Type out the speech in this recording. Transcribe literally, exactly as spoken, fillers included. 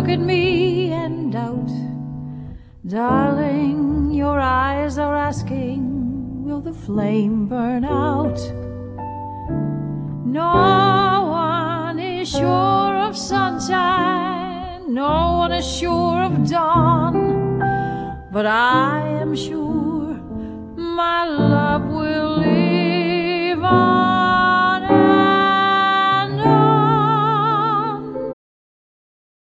look at me and doubt. Darling, your eyes are asking, will the flame burn out? No one is sure of sunshine, no one is sure of dawn, but I am sure my love